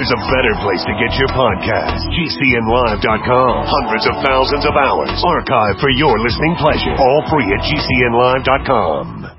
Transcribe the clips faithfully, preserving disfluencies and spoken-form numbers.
there's a better place to get your podcast. G C N live dot com. Hundreds of thousands of hours archived for your listening pleasure. All free at G C N live dot com.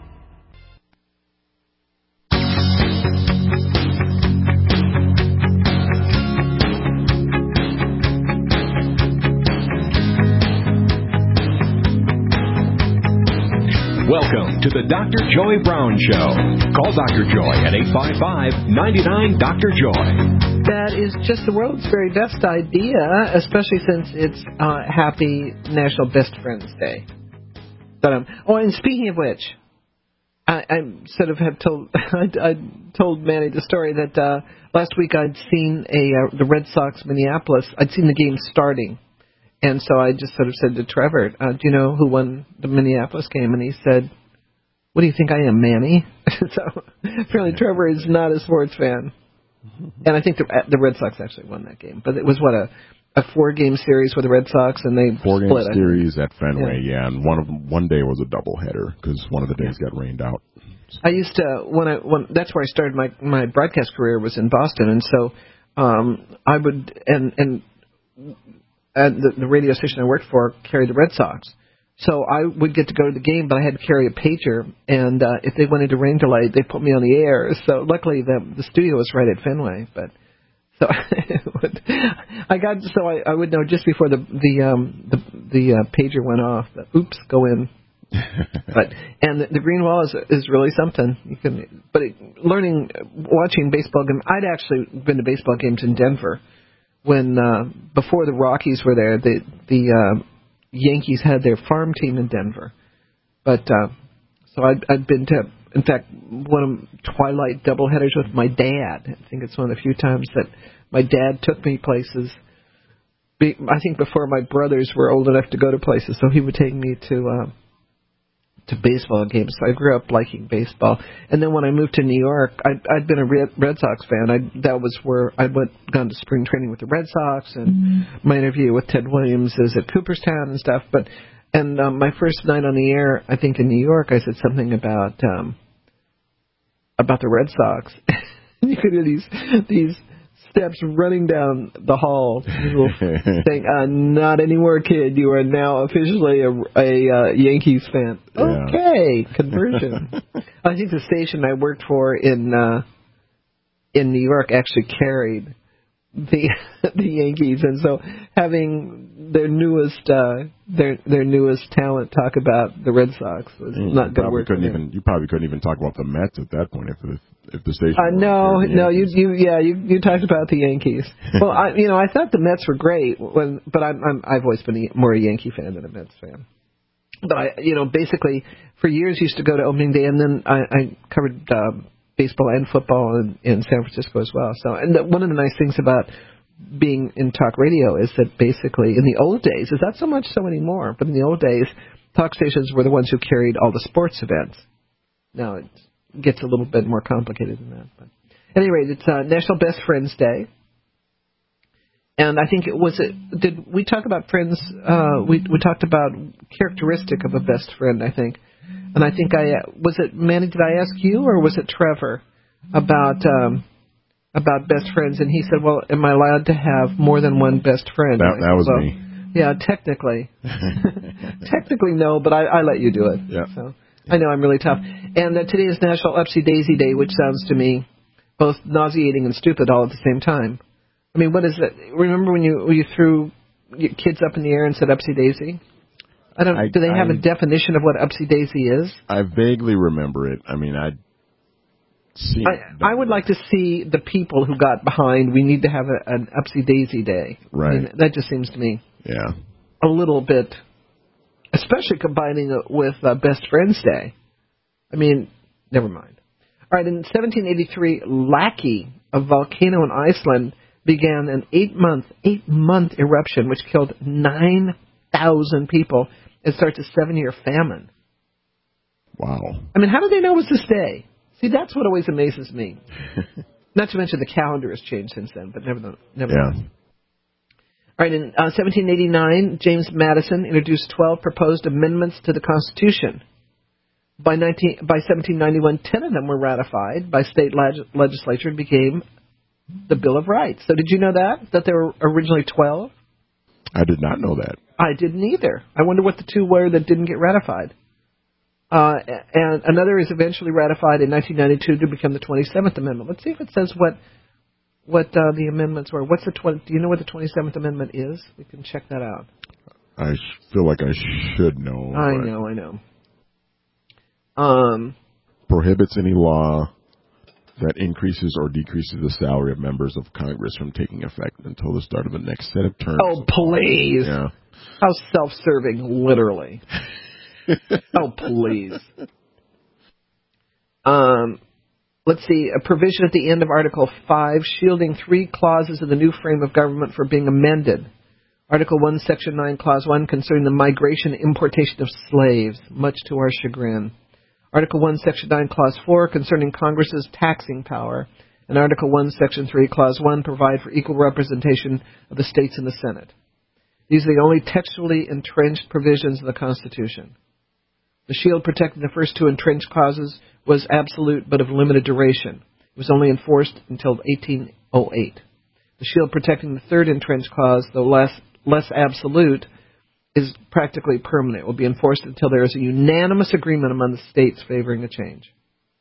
Welcome to the Doctor Joy Brown Show. Call Doctor Joy at eight five five, nine nine, D R Joy. That is just the world's very best idea, especially since it's uh, Happy National Best Friends Day. But, um, oh, and speaking of which, I, I sort of have told I, I told Manny the story that uh, last week I'd seen a uh, the Red Sox Minneapolis. I'd seen the game starting. And so I just sort of said to Trevor, uh, do you know who won the Minneapolis game? And he said, what do you think I am, Manny? So apparently Trevor is not a sports fan. And I think the, the Red Sox actually won that game. But it was, what, a, a four-game series with the Red Sox, and they Four-game split. series at Fenway, yeah. yeah. And one of them, one day was a doubleheader because one of the days got rained out. I used to, when I, when, that's where I started my, my broadcast career was in Boston. And so um, I would, and, and, Uh, the, the radio station I worked for carried the Red Sox. So I would get to go to the game, but I had to carry a pager. And uh, if they went into rain delay, they put me on the air. So luckily the the studio was right at Fenway. But so I got so I, I would know just before the the um, the, the uh, pager went off. That, oops, go in. But and the, the green wall is is really something. You can, but it, learning watching baseball game. I'd actually been to baseball games in Denver. When uh, before the Rockies were there, the the uh, Yankees had their farm team in Denver. But uh, so I'd, I'd been to, in fact, one of Twilight doubleheaders with my dad. I think it's one of the few times that my dad took me places. Be, I think before my brothers were old enough to go to places, so he would take me to uh, to baseball games. So I grew up liking baseball. And then when I moved to New York, I'd, I'd been a Red, Red Sox fan. I, that was where I went gone to spring training with the Red Sox, and mm-hmm. my interview with Ted Williams is at Cooperstown and stuff. But and um, my first night on the air, I think in New York, I said something about um, about the Red Sox. You could hear these these steps running down the hall, saying, uh, "Not anymore, kid. You are now officially a, a uh, Yankees fan." Yeah. Okay, conversion. I think the station I worked for in uh, in New York actually carried the the Yankees, and so having their newest uh, their their newest talent talk about the Red Sox was you not going to work. Couldn't even, you probably couldn't even talk about the Mets at that point if the if the station. Uh, no, no, you you yeah you you talked about the Yankees. Well, I you know I thought the Mets were great when, but I'm, I'm I've always been a, more a Yankee fan than a Mets fan. But I you know basically for years used to go to opening day, and then I, I covered uh, baseball and football in, in San Francisco as well. So and the, one of the nice things about being in talk radio is that basically in the old days, is not so much so anymore, but in the old days, talk stations were the ones who carried all the sports events. Now it gets a little bit more complicated than that. But at any rate, it's uh, National Best Friends Day. And I think it was it. Did we talk about friends? Uh, we we talked about characteristic of a best friend, I think. And I think I uh, was it Manny? Did I ask you or was it Trevor about um, about best friends? And he said, "Well, am I allowed to have more than one best friend?" That, that was well, me. Yeah, technically, technically no, but I, I let you do it. Yeah. So I know I'm really tough. And uh, today is National Upsy Daisy Day, which sounds to me both nauseating and stupid all at the same time. I mean, what is it? Remember when you when you threw your kids up in the air and said Upsy Daisy? I don't. I, do they have I, a definition of what Upsy Daisy is? I vaguely remember it. I mean, I. See I, I would like to see the people who got behind. We need to have a, an Upsy Daisy Day. Right. I mean, that just seems to me. Yeah. A little bit, especially combining it with uh, Best Friends Day. I mean, never mind. All right. In seventeen eighty-three, Laki, a volcano in Iceland, began an eight-month, eight-month eruption which killed nine thousand people and started a seven-year famine. Wow. I mean, how did they know it was this day? See, that's what always amazes me. Not to mention the calendar has changed since then, but never, never yeah. mind. All right, in uh, seventeen eighty-nine, James Madison introduced twelve proposed amendments to the Constitution. By, nineteen, by seventeen ninety-one, ten of them were ratified by state leg- legislature and became the Bill of Rights. So did you know that? That there were originally twelve? I did not know that. I didn't either. I wonder what the two were that didn't get ratified. Uh, and another is eventually ratified in nineteen ninety-two to become the twenty-seventh Amendment. Let's see if it says what what uh, the amendments were. What's the twenty? Do you know what the twenty-seventh Amendment is? We can check that out. I feel like I should know. I know, I know. Um, prohibits any law that increases or decreases the salary of members of Congress from taking effect until the start of the next set of terms. Oh, please. Yeah. How self-serving, literally. Oh, please. Um, let's see, a provision at the end of Article five shielding three clauses of the new frame of government for being amended. Article one, Section nine, Clause one, concerning the migration and importation of slaves, much to our chagrin. Article one, Section nine, Clause four, concerning Congress's taxing power. And Article one, Section three, Clause one, provide for equal representation of the states in the Senate. These are the only textually entrenched provisions of the Constitution. The shield protecting the first two entrenched clauses was absolute but of limited duration. It was only enforced until eighteen oh eight. The shield protecting the third entrenched clause, though less less absolute, is practically permanent. It will be enforced until there is a unanimous agreement among the states favoring a change.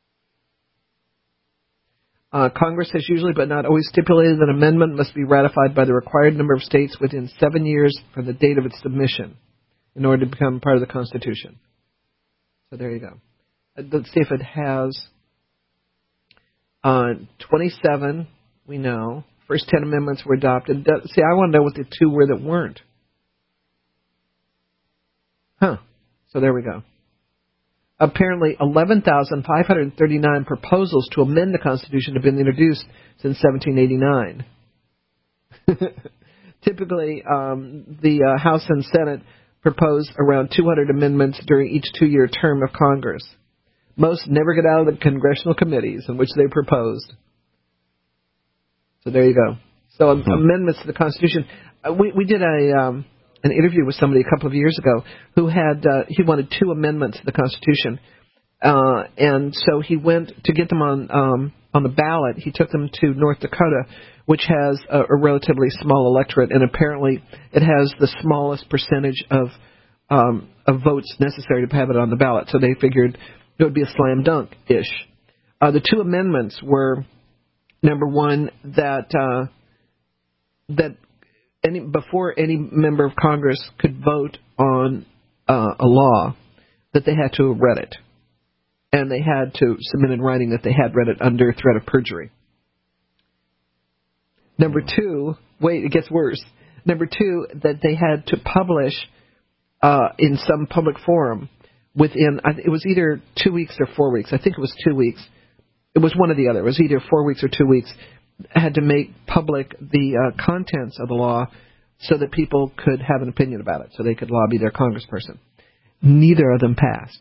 Uh, Congress has usually but not always stipulated that an amendment must be ratified by the required number of states within seven years from the date of its submission in order to become part of the Constitution. So there you go. Uh, let's see if it has uh, twenty-seven, we know. First ten amendments were adopted. See, I want to know what the two were that weren't. Huh. So there we go. Apparently, eleven thousand five hundred thirty-nine proposals to amend the Constitution have been introduced since seventeen eighty-nine. Typically, um, the uh, House and Senate propose around two hundred amendments during each two-year term of Congress. Most never get out of the congressional committees in which they proposed. So there you go. So um, amendments to the Constitution. Uh, we, we did a... Um, an interview with somebody a couple of years ago who had, uh, he wanted two amendments to the Constitution. Uh, and so he went to get them on, um, on the ballot. He took them to North Dakota, which has a, a relatively small electorate, and apparently it has the smallest percentage of, um, of votes necessary to have it on the ballot. So they figured it would be a slam dunk-ish. Uh, the two amendments were, number one, that, uh, that, Any, before any member of Congress could vote on uh, a law, that they had to have read it. And they had to submit in writing that they had read it under threat of perjury. Number two, wait, it gets worse. Number two, that they had to publish uh, in some public forum within, it was either two weeks or four weeks. I think it was two weeks. It was one or the other. It was either four weeks or two weeks. Had to make public the uh, contents of the law so that people could have an opinion about it, so they could lobby their congressperson. Neither of them passed.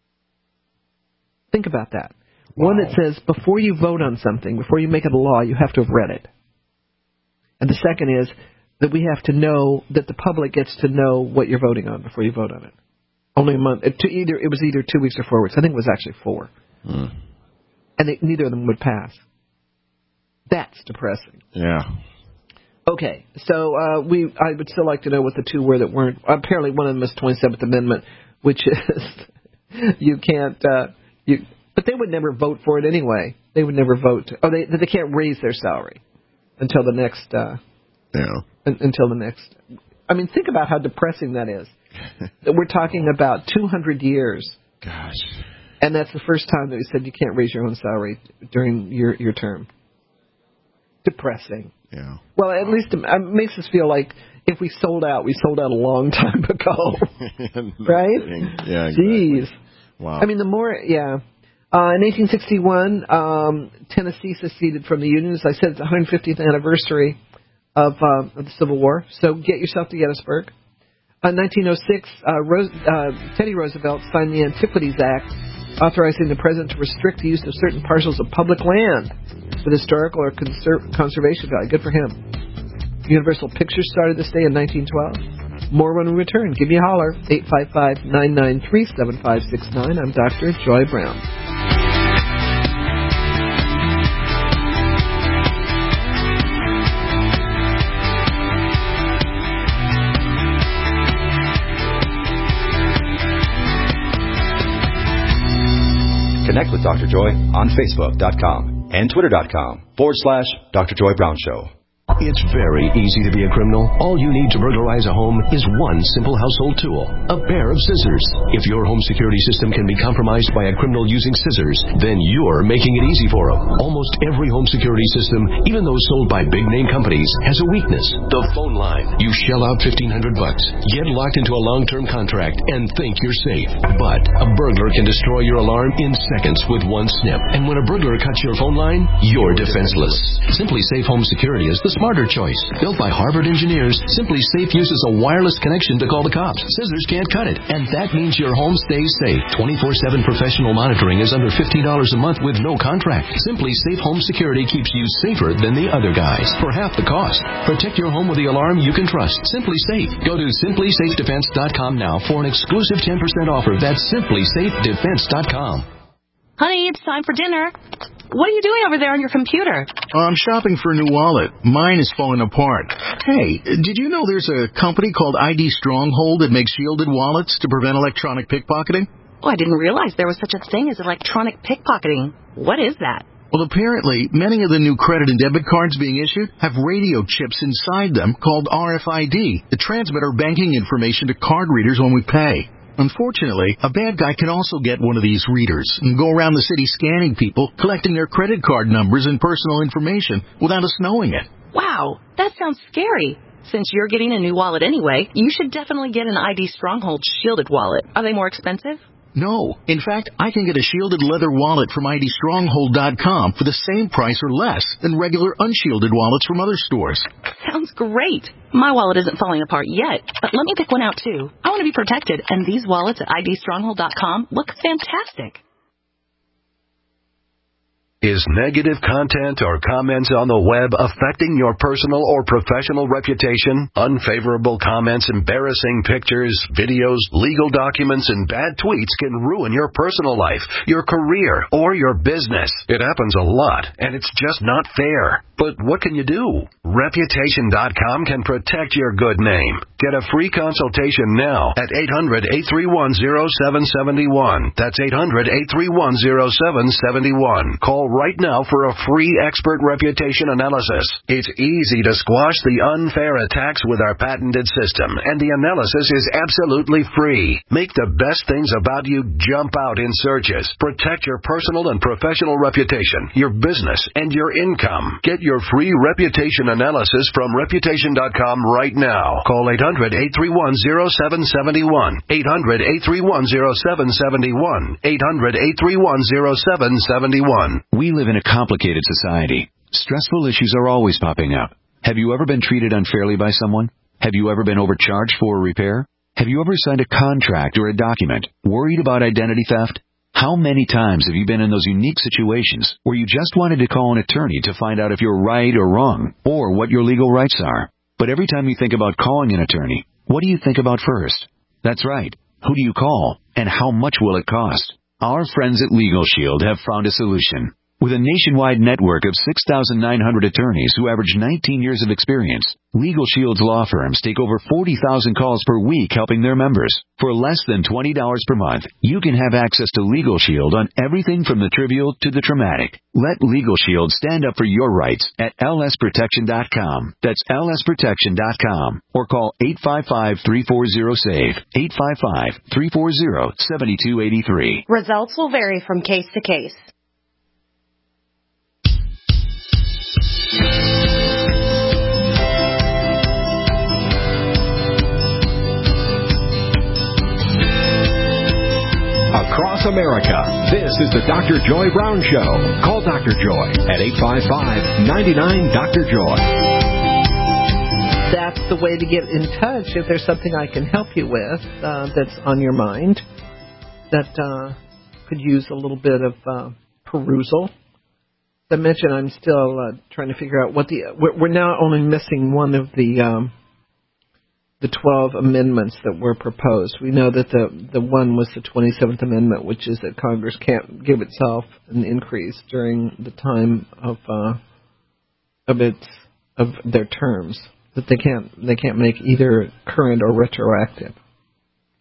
Think about that. Wow. One that says before you vote on something, before you make it a law, you have to have read it. And the second is that we have to know, that the public gets to know what you're voting on before you vote on it. Only a month. It, to either, it was either two weeks or four weeks. I think it was actually four. Hmm. And they, neither of them would pass. That's depressing. Yeah. Okay, so uh, we I would still like to know what the two were that weren't. Apparently, one of them is twenty-seventh Amendment, which is you can't. Uh, you, but they would never vote for it anyway. They would never vote. Oh, they they can't raise their salary until the next. Uh, yeah. Un, until the next. I mean, think about how depressing that is. We're talking about two hundred years. Gosh. And that's the first time that we said you can't raise your own salary during your your term. Depressing. Yeah. Well, at least it makes us feel like if we sold out, we sold out a long time ago. Right? Yeah, exactly. Jeez. Wow. I mean, the more, yeah. Uh, in eighteen sixty-one, um, Tennessee seceded from the Union. As I said, it's the one hundred fiftieth anniversary of, uh, of the Civil War. So get yourself to Gettysburg. Uh, in nineteen oh six, uh, Rose, uh, Teddy Roosevelt signed the Antiquities Act, authorizing the president to restrict the use of certain parcels of public land with historical or conser- conservation value. Good for him. Universal Pictures started this day in nineteen twelve. More when we return. Give me a holler. eight five five, nine nine three, seven five six nine. I'm Doctor Joy Brown. Connect with Doctor Joy on Facebook dot com and Twitter dot com forward slash Doctor Joy Brown Show. It's very easy to be a criminal. All you need to burglarize a home is one simple household tool, a pair of scissors. If your home security system can be compromised by a criminal using scissors, then you're making it easy for them. Almost every home security system, even those sold by big-name companies, has a weakness. The phone line. You shell out fifteen hundred bucks, get locked into a long-term contract, and think you're safe. But a burglar can destroy your alarm in seconds with one snip. And when a burglar cuts your phone line, you're defenseless. Simply Safe Home Security is the smarter choice. Built by Harvard engineers, Simply Safe uses a wireless connection to call the cops. Scissors can't cut it, and that means your home stays safe. twenty-four seven professional monitoring is under fifteen dollars a month with no contract. Simply Safe Home Security keeps you safer than the other guys for half the cost. Protect your home with the alarm you can trust. Simply Safe. Go to simply safe defense dot com now for an exclusive ten percent offer. That's simply safe defense dot com. Honey, it's time for dinner. What are you doing over there on your computer? I'm shopping for a new wallet. Mine is falling apart. Hey, did you know there's a company called I D Stronghold that makes shielded wallets to prevent electronic pickpocketing? Oh, I didn't realize there was such a thing as electronic pickpocketing. What is that? Well, apparently, many of the new credit and debit cards being issued have radio chips inside them called R F I D that transmit our banking information to card readers when we pay. Unfortunately, a bad guy can also get one of these readers and go around the city scanning people, collecting their credit card numbers and personal information without us knowing it. Wow, that sounds scary. Since you're getting a new wallet anyway, you should definitely get an I D Stronghold shielded wallet. Are they more expensive? No. In fact, I can get a shielded leather wallet from I D stronghold dot com for the same price or less than regular unshielded wallets from other stores. Sounds great. My wallet isn't falling apart yet, but let me pick one out too. I want to be protected, and these wallets at I D stronghold dot com look fantastic. Is negative content or comments on the web affecting your personal or professional reputation? Unfavorable comments, embarrassing pictures, videos, legal documents, and bad tweets can ruin your personal life, your career, or your business. It happens a lot, and it's just not fair. But what can you do? Reputation dot com can protect your good name. Get a free consultation now at eight hundred, eight three one, zero seven seven one. That's eight hundred, eight three one, zero seven seven one. Call right now for a free expert reputation analysis. It's easy to squash the unfair attacks with our patented system, and the analysis is absolutely free. Make the best things about you jump out in searches. Protect your personal and professional reputation, your business, and your income. Get your free reputation analysis from reputation dot com right now. Call eight hundred, eight three one, zero seven seven one. eight hundred, eight three one, zero seven seven one. eight hundred, eight three one, zero seven seven one. We live in a complicated society. Stressful issues are always popping up. Have you ever been treated unfairly by someone? Have you ever been overcharged for a repair? Have you ever signed a contract or a document worried about identity theft? How many times have you been in those unique situations where you just wanted to call an attorney to find out if you're right or wrong, or what your legal rights are? But every time you think about calling an attorney, what do you think about first? That's right. Who do you call, and how much will it cost? Our friends at Legal Shield have found a solution. With a nationwide network of six thousand nine hundred attorneys who average nineteen years of experience, Legal Shield's law firms take over forty thousand calls per week helping their members. For less than twenty dollars per month, you can have access to Legal Shield on everything from the trivial to the traumatic. Let Legal Shield stand up for your rights at L S protection dot com. That's L S protection dot com. Or call eight five five, three four zero, S A V E, eight five five, three four zero, seven two eight three. Results will vary from case to case. Across America, this is the Doctor Joy Brown Show. Call Doctor Joy at eight five five, nine nine, Doctor Joy. That's the way to get in touch if there's something I can help you with uh, that's on your mind that uh, could use a little bit of uh, perusal. As I mentioned, I'm still uh, trying to figure out what the... We're, we're now only missing one of the... Um, the twelve amendments that were proposed. We know that the the one was the twenty-seventh Amendment, which is that Congress can't give itself an increase during the time of uh, of its of their terms. That they can't they can't make either current or retroactive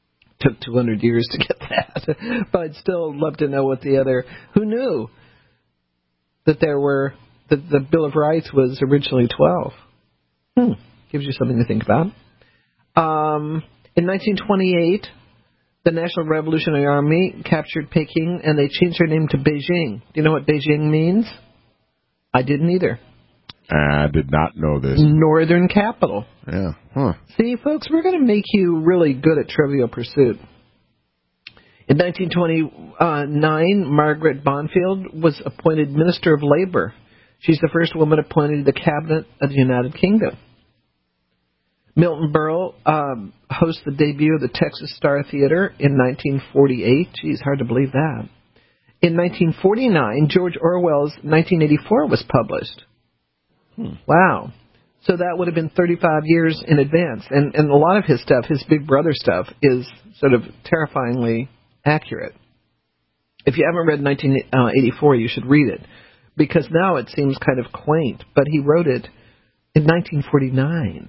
took two hundred years to get that. But I'd still love to know what the other... Who knew that there were... that the Bill of Rights was originally twelve? Hmm. Gives you something to think about. Um, in nineteen twenty-eight, the National Revolutionary Army captured Peking, and they changed their name to Beijing. Do you know what Beijing means? I didn't either. I did not know this. Northern capital. Yeah. Huh. See, folks, we're going to make you really good at Trivial Pursuit. In nineteen twenty-nine, Margaret Bonfield was appointed Minister of Labor. She's the first woman appointed to the Cabinet of the United Kingdom. Milton Berle um, hosts the debut of the Texas Star Theater in nineteen forty-eight. Geez, hard to believe that. In nineteen forty-nine, George Orwell's nineteen eighty-four was published. Hmm. Wow. So that would have been thirty-five years in advance. And, and a lot of his stuff, his Big Brother stuff, is sort of terrifyingly accurate. If you haven't read nineteen eighty-four, you should read it, because now it seems kind of quaint, but he wrote it in nineteen forty-nine.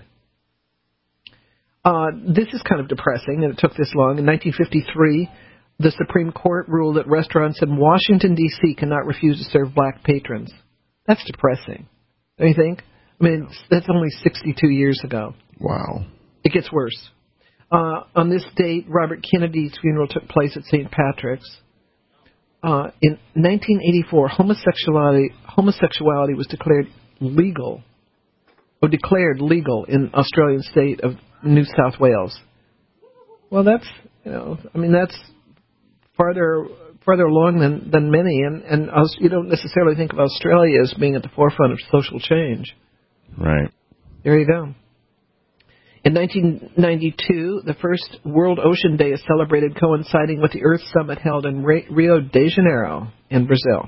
Uh, this is kind of depressing, and it took this long. In nineteen fifty-three, the Supreme Court ruled that restaurants in Washington, D C cannot refuse to serve black patrons. That's depressing, don't you think? I mean, it's, that's only sixty-two years ago. Wow. It gets worse. Uh, on this date, Robert Kennedy's funeral took place at Saint Patrick's. Uh, in nineteen eighty-four, homosexuality homosexuality was declared legal, or declared legal in Australian state of New South Wales. Well, that's, you know, I mean, that's farther farther along than, than many, and, and you don't necessarily think of Australia as being at the forefront of social change. Right. There you go. In nineteen ninety-two, the first World Ocean Day is celebrated, coinciding with the Earth Summit held in Rio de Janeiro in Brazil.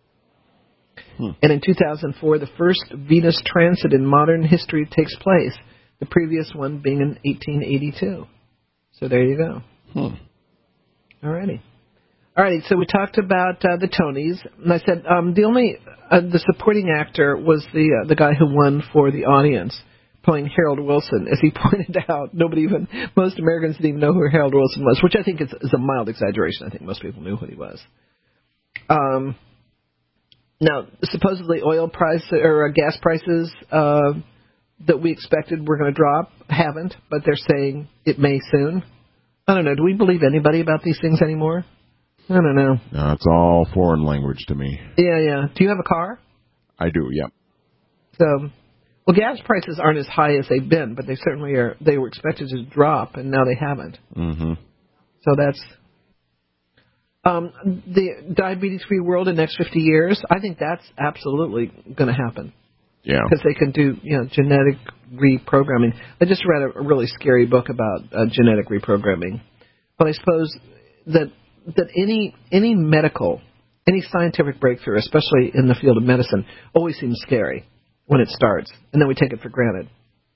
Hmm. And in two thousand four, the first Venus transit in modern history takes place, the previous one being in eighteen eighty-two. So there you go. Hmm. All righty. All right, so we talked about uh, the Tonys, and I said um, the only uh, the supporting actor was the uh, the guy who won for the audience, playing Harold Wilson. As he pointed out, nobody even most Americans didn't even know who Harold Wilson was, which I think is, is a mild exaggeration. I think most people knew who he was. Um, now, supposedly oil price or uh, gas prices uh, that we expected were going to drop haven't, but they're saying it may soon. I don't know. Do we believe anybody about these things anymore? I don't know. No, it's all foreign language to me. Yeah, yeah. Do you have a car? I do, yep. So, well, gas prices aren't as high as they've been, but they certainly are. They were expected to drop, and now they haven't. Mm-hmm. So that's um, the diabetes-free world in the next fifty years. I think that's absolutely going to happen. Yeah. Because they can do, you know, genetic reprogramming. I just read a, a really scary book about uh, genetic reprogramming. But I suppose that that any any medical, any scientific breakthrough, especially in the field of medicine, always seems scary when it starts, and then we take it for granted.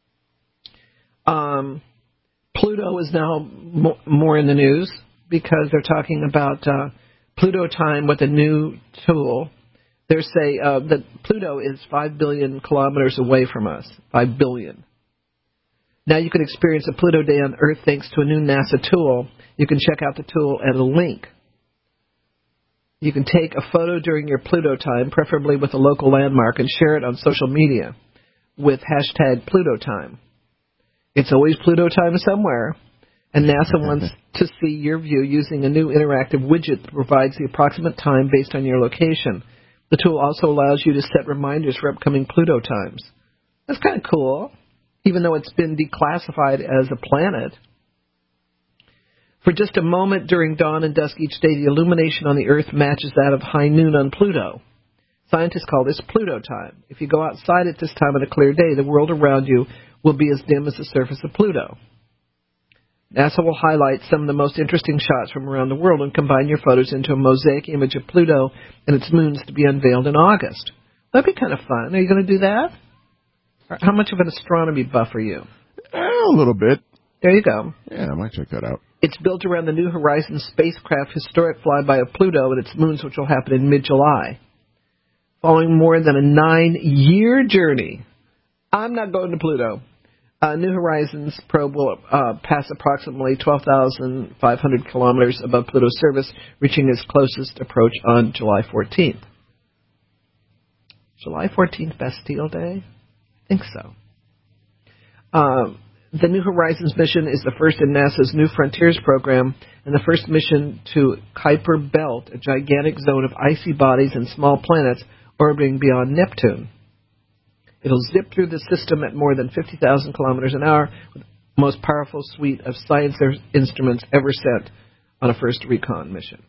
Um, Pluto is now mo- more in the news because they're talking about uh, Pluto time with a new tool. They say uh, that Pluto is five billion kilometers away from us, five billion. Now you can experience a Pluto day on Earth thanks to a new NASA tool. You can check out the tool at a link. You can take a photo during your Pluto time, preferably with a local landmark, and share it on social media with hashtag Pluto time. It's always Pluto time somewhere, and NASA wants to see your view using a new interactive widget that provides the approximate time based on your location. The tool also allows you to set reminders for upcoming Pluto times. That's kind of cool, even though it's been declassified as a planet. For just a moment during dawn and dusk each day, the illumination on the Earth matches that of high noon on Pluto. Scientists call this Pluto time. If you go outside at this time on a clear day, the world around you will be as dim as the surface of Pluto. NASA will highlight some of the most interesting shots from around the world and combine your photos into a mosaic image of Pluto and its moons to be unveiled in August. That'd be kind of fun. Are you going to do that? How much of an astronomy buff are you? Uh, a little bit. There you go. Yeah, I might check that out. It's built around the New Horizons spacecraft historic flyby of Pluto and its moons, which will happen in mid-July. Following more than a nine-year journey, I'm not going to Pluto. Uh, New Horizons probe will uh, pass approximately twelve thousand five hundred kilometers above Pluto's surface, reaching its closest approach on July fourteenth. July fourteenth, Bastille Day? I think so. Uh, the New Horizons mission is the first in NASA's New Frontiers program and the first mission to Kuiper Belt, a gigantic zone of icy bodies and small planets orbiting beyond Neptune. It'll zip through the system at more than fifty thousand kilometers an hour with the most powerful suite of science instruments ever sent on a first recon mission.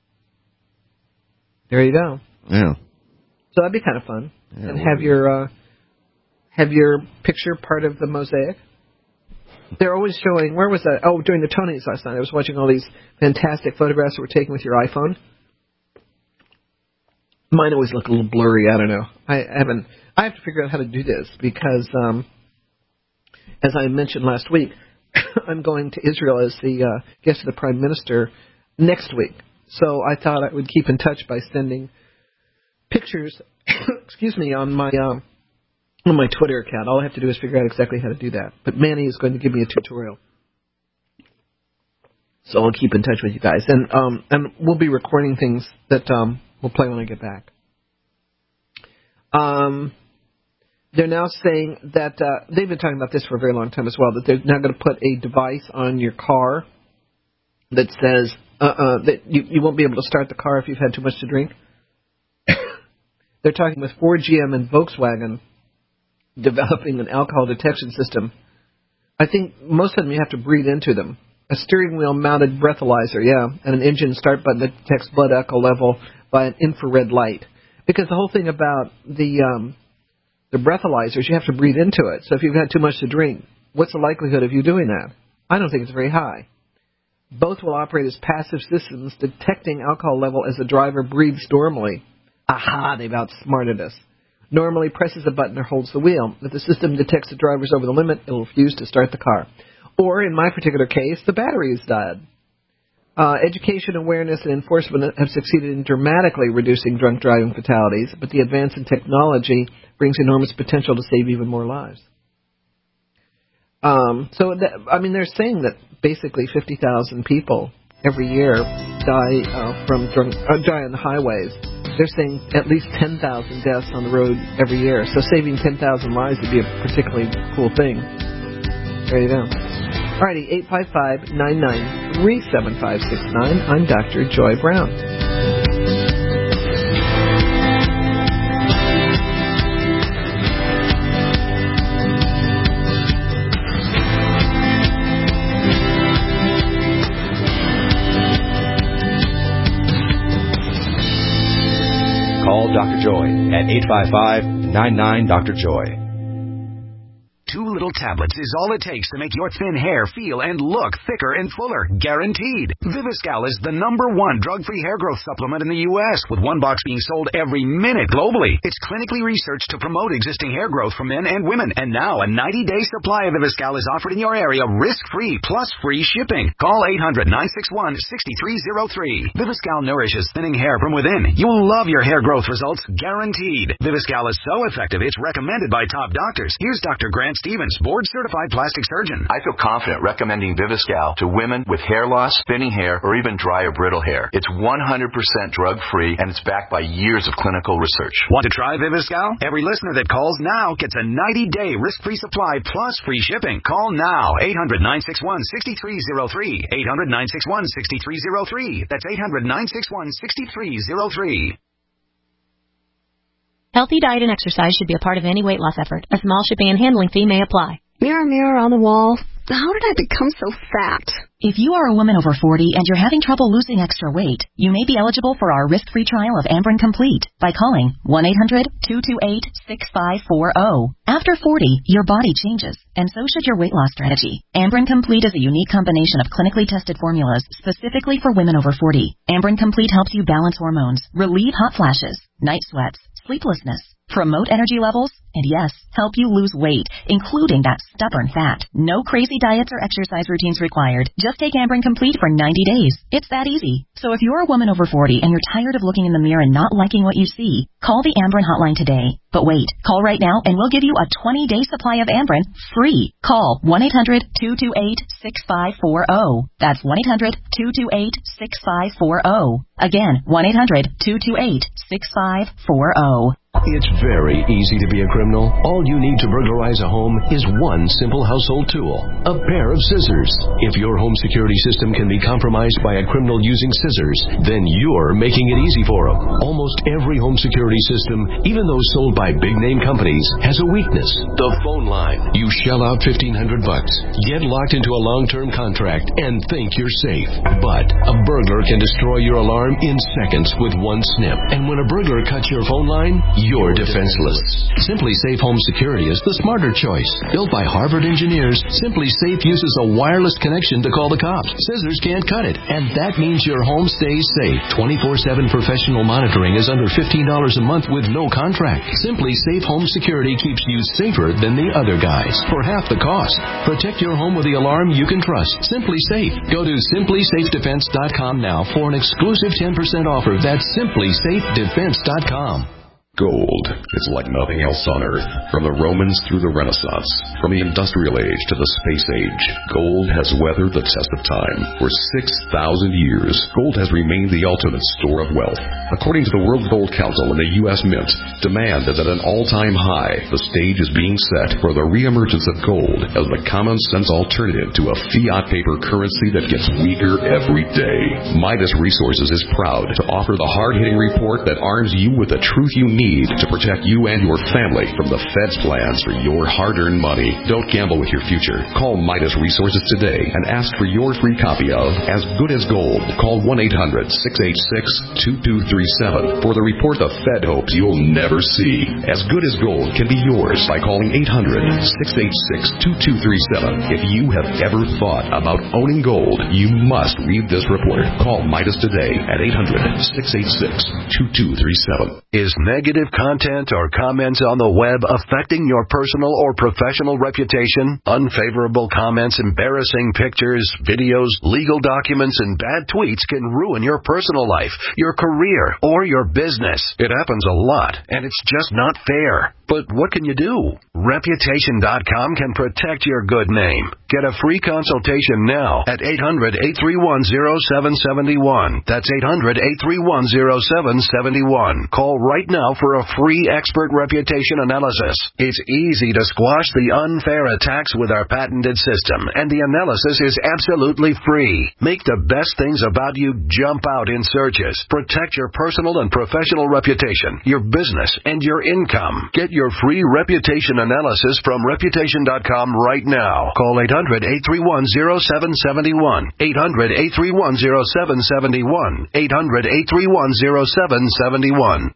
There you go. Yeah. So that'd be kind of fun. Yeah, and have your uh, have your picture part of the mosaic. They're always showing, where was that? Oh, during the Tonys last night. I was watching all these fantastic photographs that were taken with your iPhone. Mine always look a little blurry. I don't know. I haven't. I have to figure out how to do this because, um, as I mentioned last week, I'm going to Israel as the uh, guest of the Prime Minister next week. So I thought I would keep in touch by sending pictures, excuse me, on my um, on my Twitter account. All I have to do is figure out exactly how to do that. But Manny is going to give me a tutorial. So I'll keep in touch with you guys. And um, and we'll be recording things that um, we'll play when I get back. Um, they're now saying that, uh, they've been talking about this for a very long time as well, that they're now going to put a device on your car that says uh-uh, that you, you won't be able to start the car if you've had too much to drink. They're talking with Ford, G M, and Volkswagen developing an alcohol detection system. I think most of them you have to breathe into them. A steering wheel mounted breathalyzer, yeah, and an engine start button that detects blood alcohol level by an infrared light. Because the whole thing about the um, the breathalyzers, you have to breathe into it. So if you've had too much to drink, what's the likelihood of you doing that? I don't think it's very high. Both will operate as passive systems, detecting alcohol level as the driver breathes normally. Aha, they've outsmarted us. Normally presses a button or holds the wheel. If the system detects the driver's over the limit, it will refuse to start the car. Or, in my particular case, the battery is dead. Uh, education, awareness, and enforcement have succeeded in dramatically reducing drunk driving fatalities, but the advance in technology brings enormous potential to save even more lives. Um, so, that, I mean, they're saying that basically fifty thousand people every year die uh, from drunk, uh, die on the highways. They're saying at least ten thousand deaths on the road every year. So saving ten thousand lives would be a particularly cool thing. There you go. Alrighty, eight five five, nine nine three, seven five six nine. I'm Doctor Joy Brown. Call Doctor Joy at eight five five, nine nine, Doctor Joy. Two little tablets is all it takes to make your thin hair feel and look thicker and fuller, guaranteed. Viviscal is the number one drug-free hair growth supplement in the U S, with one box being sold every minute globally. It's clinically researched to promote existing hair growth for men and women, and now a ninety-day supply of Viviscal is offered in your area risk-free plus free shipping. Call eight hundred, nine six one, six three zero three. Viviscal nourishes thinning hair from within. You will love your hair growth results, guaranteed. Viviscal is so effective, it's recommended by top doctors. Here's Doctor Grant Stevens, board-certified plastic surgeon. I feel confident recommending Viviscal to women with hair loss, thinning hair, or even dry or brittle hair. It's one hundred percent drug-free, and it's backed by years of clinical research. Want to try Viviscal? Every listener that calls now gets a ninety-day risk-free supply plus free shipping. Call now, eight hundred, nine six one, six three zero three. eight hundred, nine six one, six three zero three. That's eight hundred, nine six one, six three zero three. Healthy diet and exercise should be a part of any weight loss effort. A small shipping and handling fee may apply. Mirror, mirror on the wall, how did I become so fat? If you are a woman over forty and you're having trouble losing extra weight, you may be eligible for our risk-free trial of Ambren Complete by calling one eight hundred, two two eight, six five four zero. After forty, your body changes, and so should your weight loss strategy. Ambren Complete is a unique combination of clinically tested formulas specifically for women over forty. Ambren Complete helps you balance hormones, relieve hot flashes, night sweats, sleeplessness, promote energy levels, And yes, help you lose weight, including that stubborn fat. No crazy diets or exercise routines required. Just take Ambrin Complete for ninety days. It's that easy. So if you're a woman over forty and you're tired of looking in the mirror and not liking what you see, call the Ambrin hotline today. But wait, call right now and we'll give you a twenty-day supply of Ambrin free. Call one eight hundred two two eight six five four zero. That's one eight hundred two two eight six five four zero. Again, one eight hundred two two eight six five four zero. It's very easy to be a criminal. All you need to burglarize a home is one simple household tool, a pair of scissors. If your home security system can be compromised by a criminal using scissors, then you're making it easy for them. Almost every home security system, even those sold by big-name companies, has a weakness. The phone line. You shell out fifteen hundred bucks, get locked into a long-term contract, and think you're safe. But a burglar can destroy your alarm in seconds with one snip. And when a burglar cuts your phone line, you're defenseless. Simply Safe Home Security is the smarter choice. Built by Harvard engineers, Simply Safe uses a wireless connection to call the cops. Scissors can't cut it, and that means your home stays safe. twenty-four seven professional monitoring is under fifteen dollars a month with no contract. Simply Safe Home Security keeps you safer than the other guys for half the cost. Protect your home with the alarm you can trust. Simply Safe. Go to simply safe defense dot com now for an exclusive ten percent offer. That's simply safe defense dot com. Gold is like nothing else on Earth. From the Romans through the Renaissance, from the Industrial Age to the Space Age, gold has weathered the test of time. For six thousand years, gold has remained the ultimate store of wealth. According to the World Gold Council and the U S Mint, demand is at an all-time high. The stage is being set for the reemergence of gold as the common-sense alternative to a fiat paper currency that gets weaker every day. Midas Resources is proud to offer the hard-hitting report that arms you with the truth you need to protect you and your family from the Fed's plans for your hard-earned money. Don't gamble with your future. Call Midas Resources today and ask for your free copy of As Good as Gold. Call one eight hundred six eight six two two three seven for the report the Fed hopes you'll never see. As Good as Gold can be yours by calling eight hundred six eight six two two three seven. If you have ever thought about owning gold, you must read this report. Call Midas today at eight hundred six eight six two two three seven. Is negative content or comments on the web affecting your personal or professional reputation? Unfavorable comments, embarrassing pictures, videos, legal documents, and bad tweets can ruin your personal life, your career, or your business. It happens a lot, and it's just not fair. But what can you do? Reputation dot com can protect your good name. Get a free consultation now at eight hundred eight three one oh seven seven one. That's eight hundred eight three one oh seven seven one. Call right now for a free expert reputation analysis. It's easy to squash the unfair attacks with our patented system, and the analysis is absolutely free. Make the best things about you jump out in searches. Protect your personal and professional reputation, your business, and your income. Get your free reputation analysis from reputation dot com right now. Call eight hundred eight three one oh seven seven one. eight hundred eight three one oh seven seven one. eight hundred eight three one oh seven seven one.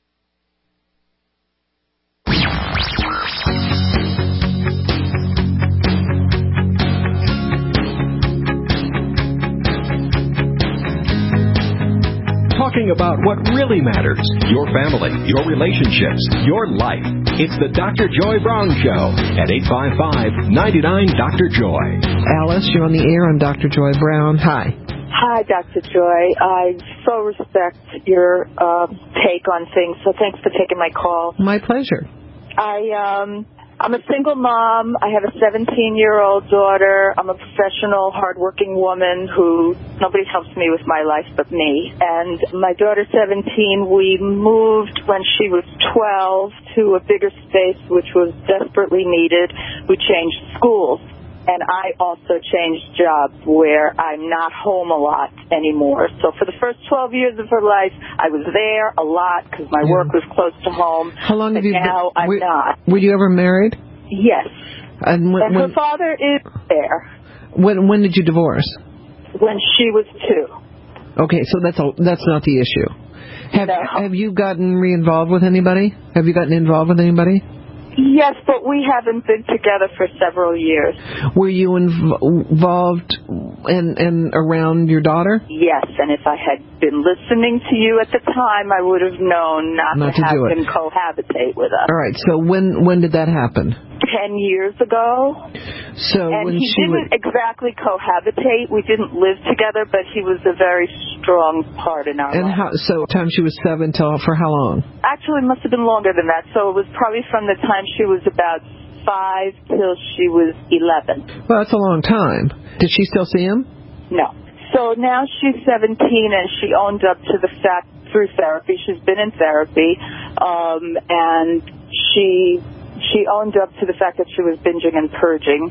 Talking about what really matters, your family, your relationships, your life. It's the Doctor Joy Brown Show at eight five five, nine nine, Doctor Joy. Alice, you're on the air. I'm Doctor Joy Brown. Hi. Hi, Doctor Joy. I so respect your uh, take on things, so thanks for taking my call. My pleasure. I, um... I'm a single mom. I have a seventeen-year-old daughter. I'm a professional, hardworking woman who nobody helps me with my life but me. And my daughter's seventeen. We moved when she was twelve to a bigger space, which was desperately needed. We changed schools. And I also changed jobs where I'm not home a lot anymore. So for the first twelve years of her life, I was there a lot because my yeah. work was close to home. How long have you been? Now I'm were, not. Were you ever married? Yes. And, when, and her when, father is there. When when did you divorce? When she was two. Okay, so that's a, that's not the issue. Have no. Have you gotten re-involved with anybody? Have you gotten involved with anybody? Yes, but we haven't been together for several years. Were you inv- involved and and around your daughter? Yes, and if I had been listening to you at the time, I would have known not, Not to, to have do it. him cohabitate with us. All right. So when when did that happen? Ten years ago. So and when he she didn't would, exactly cohabitate. We didn't live together, but he was a very strong part in our and life. how? So time she was seven till for how long? Actually, it must have been longer than that. So it was probably from the time she was about five till she was eleven. Well, that's a long time. Did she still see him? No. So now she's seventeen, and she owned up to the fact through therapy. She's been in therapy, um, and she she owned up to the fact that she was binging and purging.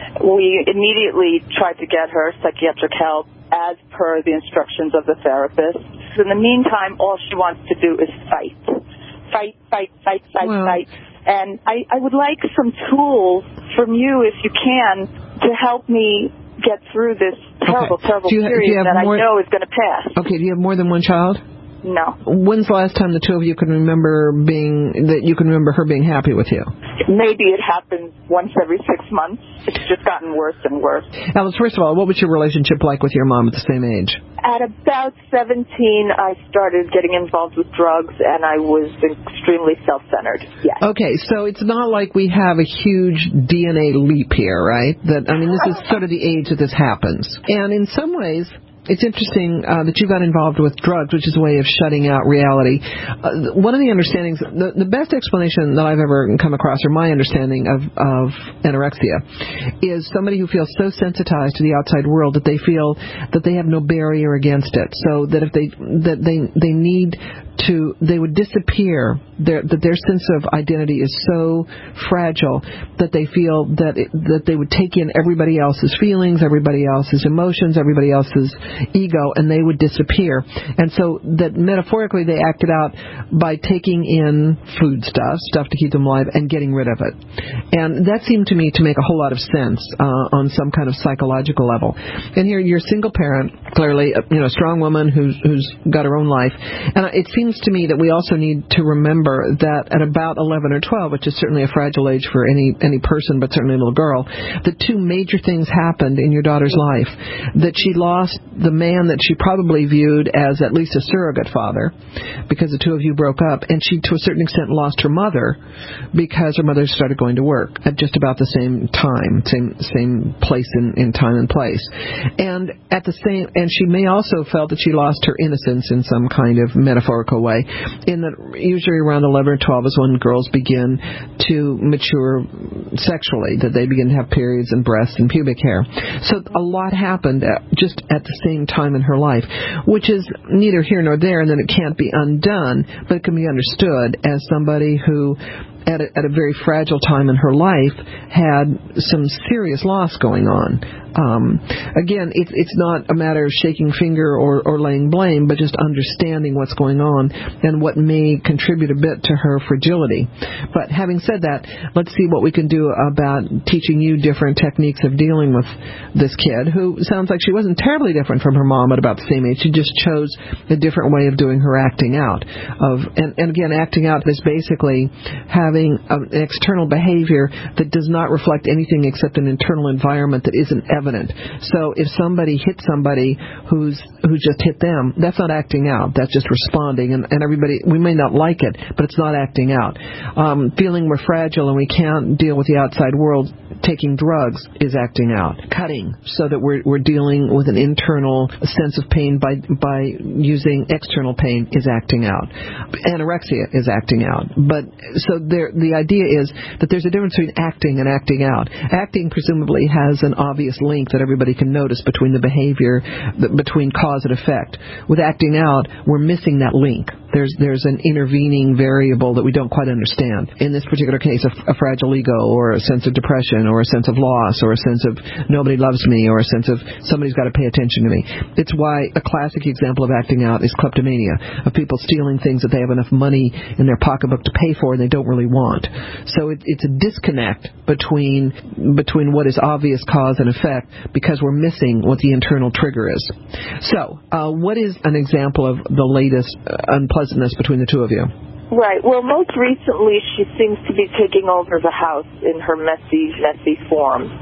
We immediately tried to get her psychiatric help as per the instructions of the therapist. In the meantime, all she wants to do is fight. Fight, fight, fight, fight, well, fight. And I, I would like some tools from you, if you can, to help me get through this terrible, okay. terrible do you, period do you have that more, I know is going to pass. Okay, do you have more than one child? No. When's the last time the two of you can remember being, that you can remember her being happy with you? Maybe it happens once every six months. It's just gotten worse and worse. Alice, first of all, what was your relationship like with your mom at the same age? At about seventeen, I started getting involved with drugs, and I was extremely self-centered. Yes. Okay, so it's not like we have a huge D N A leap here, right? That I mean, this is sort of the age that this happens. And in some ways, it's interesting uh, that you got involved with drugs, which is a way of shutting out reality. Uh, one of the understandings, the, the best explanation that I've ever come across, or my understanding of, of anorexia, is somebody who feels so sensitized to the outside world that they feel that they have no barrier against it. So that if they that they they need to, they would disappear. Their, that their sense of identity is so fragile that they feel that it, that they would take in everybody else's feelings, everybody else's emotions, everybody else's ego, and they would disappear. And so that metaphorically they acted out by taking in food stuff, stuff to keep them alive, and getting rid of it. And that seemed to me to make a whole lot of sense uh, on some kind of psychological level. And here you're a single parent, clearly, you know, a strong woman who's who's got her own life. And it seems to me that we also need to remember that at about eleven or twelve, which is certainly a fragile age for any any person, but certainly a little girl, the two major things happened in your daughter's life. That she lost the man that she probably viewed as at least a surrogate father, because the two of you broke up, and she to a certain extent lost her mother because her mother started going to work at just about the same time, same same place in, in time and place. And at the same, and she may also felt that she lost her innocence in some kind of metaphorical way, in that usually around eleven or twelve is when girls begin to mature sexually, that they begin to have periods and breasts and pubic hair. So a lot happened at, just at the same time in her life, which is neither here nor there, and then it can't be undone, but it can be understood as somebody who at a, at a very fragile time in her life had some serious loss going on. Um, again, it's it's not a matter of shaking finger or, or laying blame, but just understanding what's going on and what may contribute a bit to her fragility. But having said that, let's see what we can do about teaching you different techniques of dealing with this kid, who sounds like she wasn't terribly different from her mom at about the same age. She just chose a different way of doing her acting out. Of and, and again, acting out is basically having an external behavior that does not reflect anything except an internal environment that isn't evident. So if somebody hits somebody who's who just hit them, that's not acting out. That's just responding. And, and everybody, we may not like it, but it's not acting out. Um, feeling we're fragile and we can't deal with the outside world, taking drugs is acting out. Cutting so that we're we're dealing with an internal sense of pain by by using external pain is acting out. Anorexia is acting out. But so there, the idea is that there's a difference between acting and acting out. Acting presumably has an obvious link that everybody can notice between the behavior, between cause and effect. With acting out, we're missing that link. There's there's an intervening variable that we don't quite understand. In this particular case, a, a fragile ego, or a sense of depression, or a sense of loss, or a sense of nobody loves me, or a sense of somebody's got to pay attention to me. It's why a classic example of acting out is kleptomania, of people stealing things that they have enough money in their pocketbook to pay for and they don't really want. So it, it's a disconnect between between what is obvious cause and effect, because we're missing what the internal trigger is. So, uh, what is an example of the latest uh, unpleasantness between the two of you? Right. Well, most recently she seems to be taking over the house in her messy, messy form.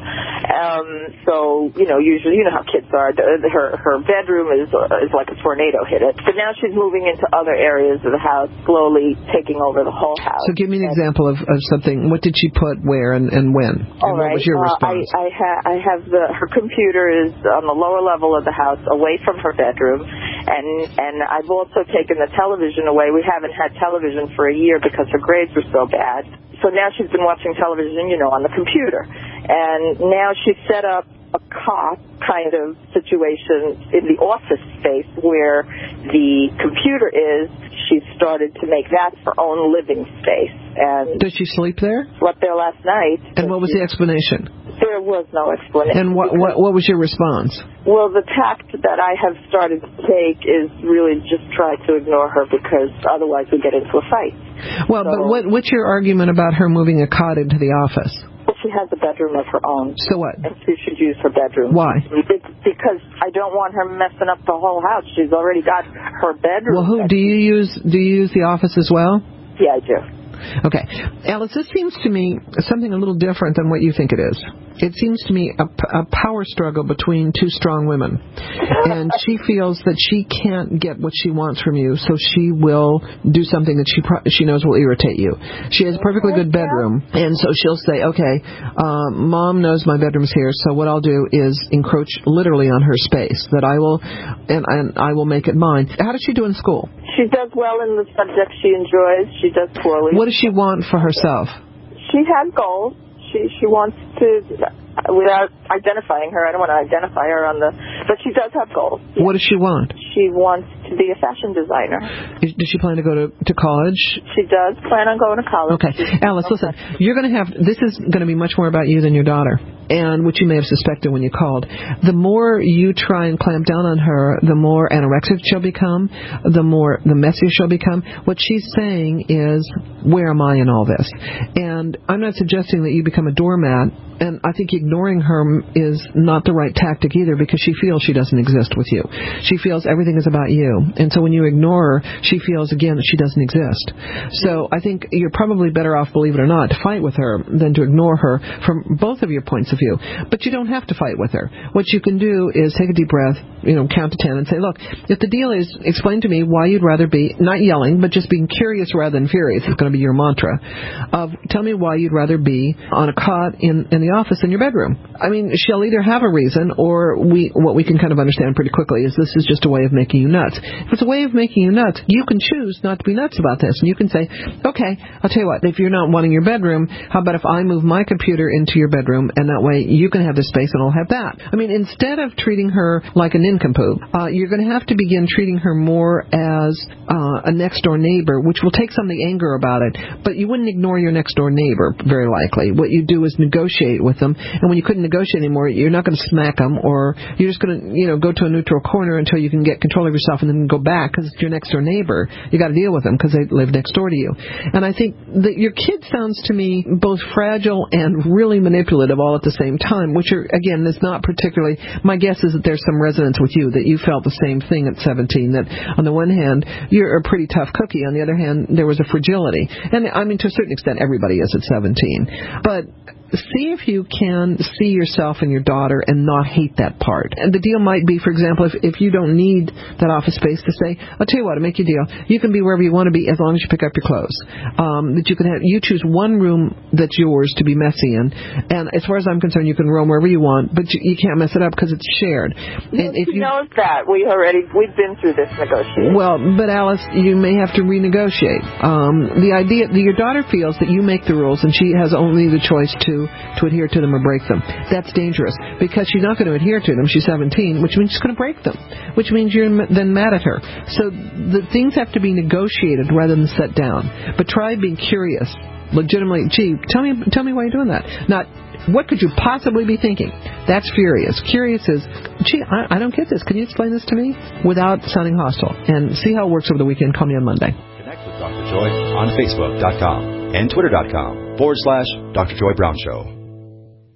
Um, so, you know, usually, you know how kids are. The, her her bedroom is uh, is like a tornado hit it. But now she's moving into other areas of the house, slowly taking over the whole house. So give me an and, example of, of something. What did she put where and, and when? All and right. What was your uh, response? I I, ha- I have the her computer is on the lower level of the house, away from her bedroom, and and I've also taken the television away. We haven't had television for a year because her grades were so bad. So now she's been watching television, you know, on the computer. And now she's set up a cot kind of situation in the office space where the computer is. She's started to make that her own living space. And does she sleep there? Slept there last night. And what was the explanation? There was no explanation. And what, what what was your response? Well, the tact that I have started to take is really just try to ignore her because otherwise we get into a fight. Well, so, but what, what's your argument about her moving a cot into the office? Well, she has a bedroom of her own. So what? And she should use her bedroom. Why? It's because I don't want her messing up the whole house. She's already got her bedroom. Well, who do you use? Do you use the office as well? Yeah, I do. Okay. Alice, this seems to me something a little different than what you think it is. It seems to me a, a power struggle between two strong women. And she feels that she can't get what she wants from you, so she will do something that she pro- she knows will irritate you. She has a perfectly good bedroom, and so she'll say, okay, uh, Mom knows my bedroom's here, so what I'll do is encroach literally on her space, that I will, and, and I will make it mine. How does she do in school? She does well in the subjects she enjoys. She does poorly. What does she want for herself? She has goals. She she wants to, without identifying her, I don't want to identify her on the, but she does have goals. What does she want? She wants to be a fashion designer. Is, does she plan to go to, to college? She does plan on going to college. Okay. Alice, listen, you're going to have, this is going to be much more about you than your daughter, and what you may have suspected when you called. The more you try and clamp down on her, the more anorexic she'll become, the more, the messier she'll become. What she's saying is, where am I in all this? And I'm not suggesting that you become a doormat, and I think ignoring her is not the right tactic either, because she feels she doesn't exist with you. She feels everything is about you. And so when you ignore her, she feels, again, that she doesn't exist. So I think you're probably better off, believe it or not, to fight with her than to ignore her from both of your points of view. But you don't have to fight with her. What you can do is take a deep breath, you know, count to ten and say, look, if the deal is, explain to me why you'd rather be, not yelling, but just being curious rather than furious. It's going to be your mantra. Of, tell me why you'd rather be on a cot in, in the office in your bedroom. I mean, she'll either have a reason, or we what we can kind of understand pretty quickly is this is just a way of making you nuts. If it's a way of making you nuts, you can choose not to be nuts about this. And you can say, okay, I'll tell you what, if you're not wanting your bedroom, how about if I move my computer into your bedroom, and that way you can have this space and I'll have that. I mean, instead of treating her like a nincompoop, uh, you're going to have to begin treating her more as uh, a next-door neighbor, which will take some of the anger about it, but you wouldn't ignore your next-door neighbor, very likely. What you do is negotiate with them, and when you couldn't negotiate anymore, you're not going to smack them, or you're just going to, you know, go to a neutral corner until you can get control of yourself and then go back because it's your next-door neighbor. You got to deal with them because they live next door to you. And I think that your kid sounds to me both fragile and really manipulative all at the same time, which are, again, is not particularly, my guess is that there's some resonance with you, that you felt the same thing at seventeen, that on the one hand, you're a pretty tough cookie, on the other hand, there was a fragility. And I mean, to a certain extent, everybody is at seventeen. But see if you can see yourself in your daughter and not hate that part. And the deal might be, for example, if, if you don't need that office space, to say, I'll tell you what, I'll make you a deal. You can be wherever you want to be as long as you pick up your clothes. Um, that you can have, you choose one room that's yours to be messy in, and as far as I'm concerned, you can roam wherever you want, but you, you can't mess it up because it's shared. And if you knows that. We already, we've been through this negotiation. Well, but Alice, you may have to renegotiate. Um, the idea that your daughter feels that you make the rules and she has only the choice to to adhere to them or break them. That's dangerous because she's not going to adhere to them. She's seventeen, which means she's going to break them, which means you're then mad at her. So the things have to be negotiated rather than set down. But try being curious, legitimately. Gee, tell me, tell me why you're doing that. Not, what could you possibly be thinking? That's furious. Curious is, gee, I, I don't get this. Can you explain this to me without sounding hostile? And see how it works over the weekend. Call me on Monday. Connect with Doctor Joy on Facebook dot com and Twitter dot com forward slash Doctor Joy Brown Show.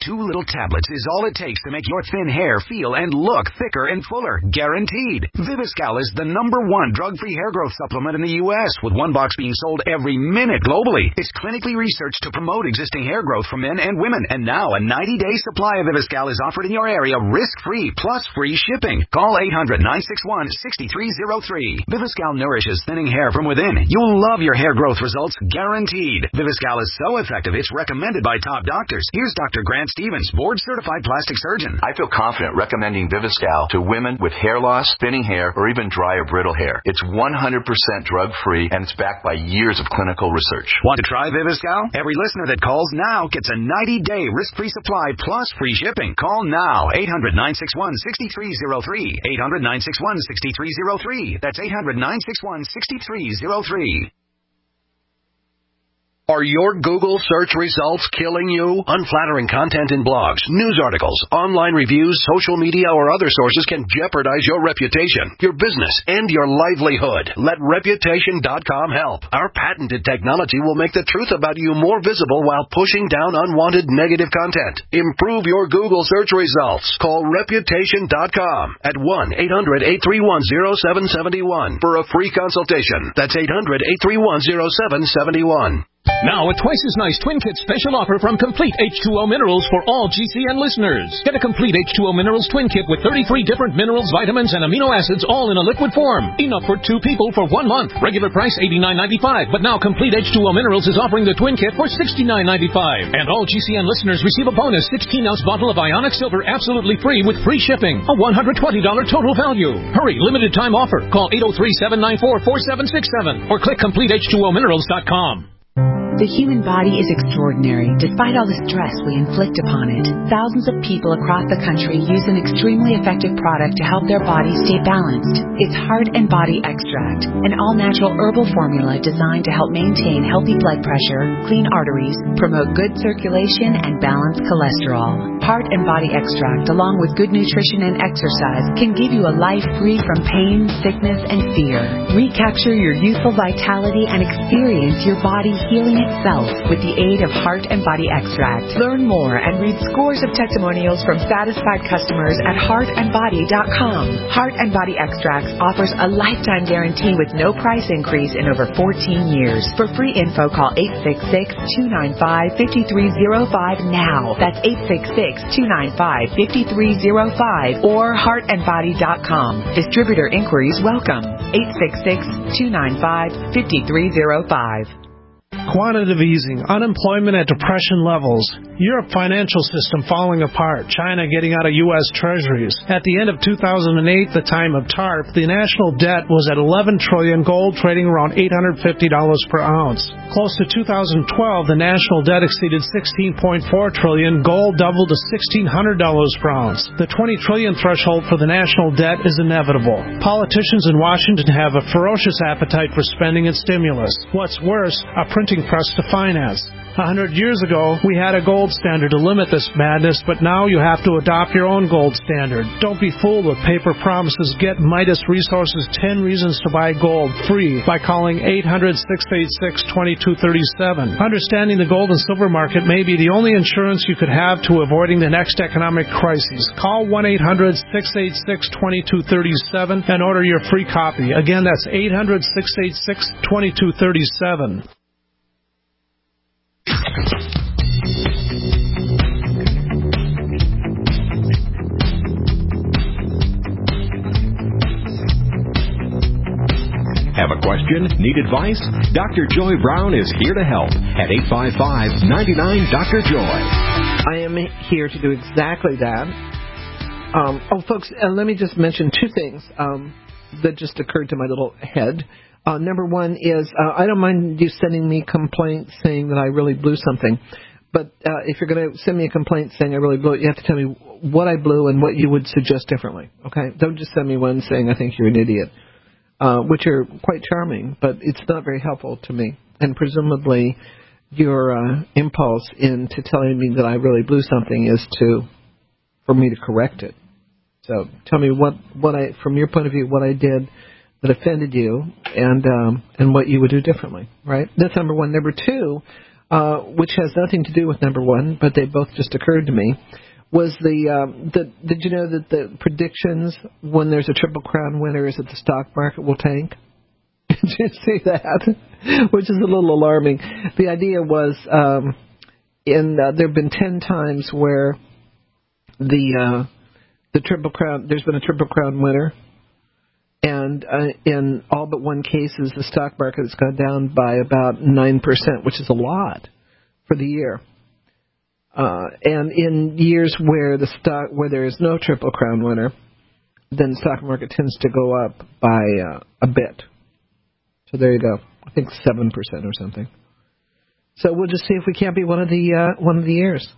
Two little tablets is all it takes to make your thin hair feel and look thicker and fuller. Guaranteed. Viviscal is the number one drug-free hair growth supplement in the U S, with one box being sold every minute globally. It's clinically researched to promote existing hair growth for men and women. And now a ninety-day supply of Viviscal is offered in your area risk-free plus free shipping. Call eight hundred, nine six one, six three zero three. Viviscal nourishes thinning hair from within. You'll love your hair growth results, guaranteed. Viviscal is so effective it's recommended by top doctors. Here's Doctor Grant Stevens, board-certified plastic surgeon. I feel confident recommending Viviscal to women with hair loss, thinning hair, or even dry or brittle hair. It's one hundred percent drug-free, and it's backed by years of clinical research. Want to try Viviscal? Every listener that calls now gets a ninety-day risk-free supply plus free shipping. Call now, eight hundred, nine six one, six three zero three. eight hundred, nine six one, six three zero three. That's eight hundred, nine six one, six three zero three. Are your Google search results killing you? Unflattering content in blogs, news articles, online reviews, social media, or other sources can jeopardize your reputation, your business, and your livelihood. Let Reputation dot com help. Our patented technology will make the truth about you more visible while pushing down unwanted negative content. Improve your Google search results. Call Reputation dot com at one eight hundred, eight three one, zero seven seven one for a free consultation. That's eight hundred, eight three one, zero seven seven one. Now, a Twice as Nice Twin Kit special offer from Complete H two O Minerals for all G C N listeners. Get a Complete H two O Minerals Twin Kit with thirty-three different minerals, vitamins, and amino acids all in a liquid form. Enough for two people for one month. Regular price eighty-nine ninety-five, but now Complete H two O Minerals is offering the Twin Kit for sixty-nine ninety-five. And all G C N listeners receive a bonus sixteen ounce bottle of Ionic Silver absolutely free with free shipping. A one hundred twenty dollars total value. Hurry, limited time offer. Call eight oh three, seven nine four, four seven six seven or click complete h two o minerals dot com. The human body is extraordinary, despite all the stress we inflict upon it. Thousands of people across the country use an extremely effective product to help their body stay balanced. It's Heart and Body Extract, an all-natural herbal formula designed to help maintain healthy blood pressure, clean arteries, promote good circulation, and balance cholesterol. Heart and Body Extract, along with good nutrition and exercise, can give you a life free from pain, sickness, and fear. Recapture your youthful vitality and experience your body healing itself with the aid of Heart and Body Extract. Learn more and read scores of testimonials from satisfied customers at heart and body dot com. Heart and Body Extracts offers a lifetime guarantee with no price increase in over fourteen years. For free info, call eight six six, two nine five, five three zero five now. That's eight six six, two nine five, five three zero five or heart and body dot com. Distributor inquiries welcome. eight six six, two nine five, five three zero five. Quantitative easing, unemployment at depression levels, Europe financial system falling apart, China getting out of U S treasuries. At the end of two thousand eight, the time of TARP, the national debt was at eleven trillion dollars, gold trading around eight hundred fifty dollars per ounce. Close to two thousand twelve, the national debt exceeded sixteen point four trillion dollars, gold doubled to sixteen hundred dollars per ounce. The twenty trillion dollars threshold for the national debt is inevitable. Politicians in Washington have a ferocious appetite for spending and stimulus. What's worse, a printing press to finance. A hundred years ago, we had a gold standard to limit this madness, but now you have to adopt your own gold standard. Don't be fooled with paper promises. Get Midas Resources ten Reasons to Buy Gold free by calling eight hundred, six eight six, two two three seven. Understanding the gold and silver market may be the only insurance you could have to avoiding the next economic crisis. Call one eight hundred, six eight six, two two three seven and order your free copy. Again, that's eight hundred, six eight six, two two three seven. Have a question? Need advice? Doctor Joy Brown is here to help at eight five five, nine nine, Doctor Joy. I am here to do exactly that. Um, oh, folks, uh, let me just mention two things um, that just occurred to my little head. Uh, number one is uh, I don't mind you sending me complaints saying that I really blew something. But uh, if you're going to send me a complaint saying I really blew it, you have to tell me what I blew and what you would suggest differently. Okay? Don't just send me one saying I think you're an idiot, uh, which are quite charming, but it's not very helpful to me. And presumably your uh, impulse into telling me that I really blew something is to for me to correct it. So tell me what, what I, from your point of view, what I did that offended you and um, and what you would do differently, right? That's number one. Number two, uh, which has nothing to do with number one, but they both just occurred to me, was the, um, the did you know that the predictions when there's a Triple Crown winner is that the stock market will tank? Did you see that? Which is a little alarming. The idea was um, in uh, there have been ten times where the uh, the Triple Crown there's been a Triple Crown winner, and uh, in all but one cases the stock market has gone down by about nine percent, which is a lot for the year. Uh, and in years where the stock where there is no Triple Crown winner, then the stock market tends to go up by uh, a bit. So there you go. I think seven percent or something. So we'll just see if we can't be one of the uh, one of the years.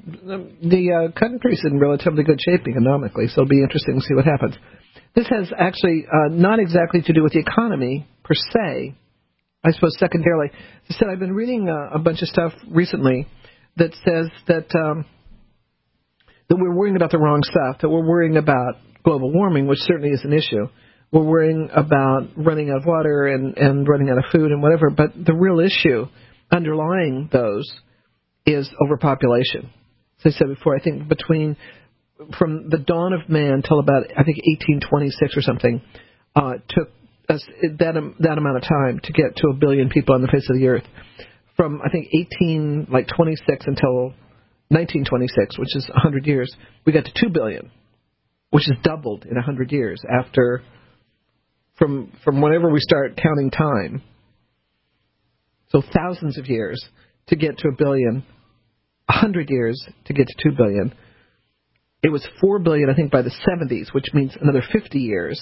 The uh, country's in relatively good shape economically, so it'll be interesting to see what happens. This has actually uh, not exactly to do with the economy per se. I suppose secondarily, as I said, I've been reading uh, a bunch of stuff recently that says that um, that we're worrying about the wrong stuff. That we're worrying about global warming, which certainly is an issue. We're worrying about running out of water and, and running out of food and whatever, but the real issue underlying those is overpopulation. As I said before, I think between from the dawn of man till about I think eighteen twenty-six or something, uh, took us that that amount of time to get to a billion people on the face of the earth. From I think eighteen like twenty-six until nineteen twenty-six, which is one hundred years, we got to two billion, which is doubled in one hundred years after. From from whenever we start counting time, so thousands of years to get to a billion, a hundred years to get to two billion. It was four billion, I think, by the seventies, which means another fifty years.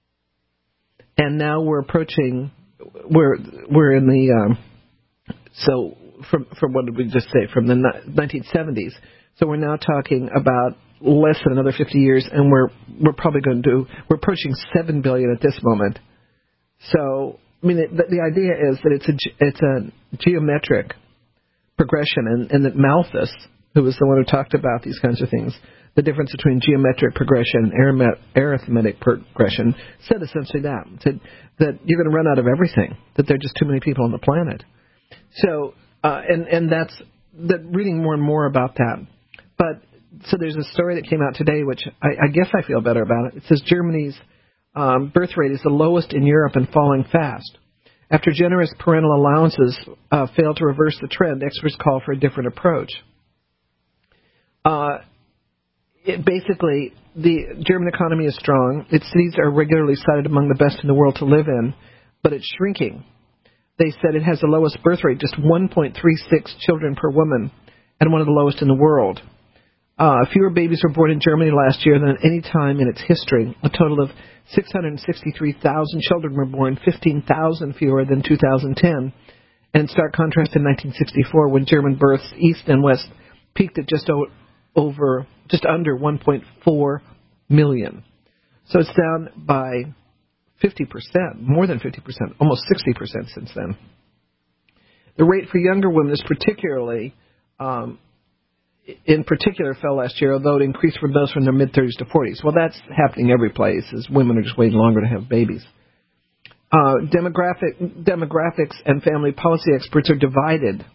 And now we're approaching, we're we're in the um, so from from what did we just say from the nineteen seventies? So we're now talking about less than another fifty years, and we're we're probably going to do we're approaching seven billion at this moment. So I mean, the, the idea is that it's a it's a geometric progression, and, and that Malthus, who was the one who talked about these kinds of things, the difference between geometric progression and arithmetic progression, said essentially that said that you're going to run out of everything, that there are just too many people on the planet. So uh, and and that's that reading more and more about that, but. So there's a story that came out today, which I, I guess I feel better about it. It says Germany's um, birth rate is the lowest in Europe and falling fast. After generous parental allowances uh, fail to reverse the trend, experts call for a different approach. Uh, it basically, the German economy is strong. Its cities are regularly cited among the best in the world to live in, but it's shrinking. They said it has the lowest birth rate, just one point three six children per woman, and one of the lowest in the world. Uh, fewer babies were born in Germany last year than at any time in its history. A total of six hundred sixty-three thousand children were born, fifteen thousand fewer than two thousand ten. And in stark contrast to nineteen sixty-four, when German births east and west peaked at just o- over, just under one point four million. So it's down by fifty percent, more than fifty percent, almost sixty percent since then. The rate for younger women is particularly um, in particular fell last year, although it increased for those from their mid-thirties to forties. Well, that's happening every place, as women are just waiting longer to have babies. Uh, demographic, demographics and family policy experts are divided.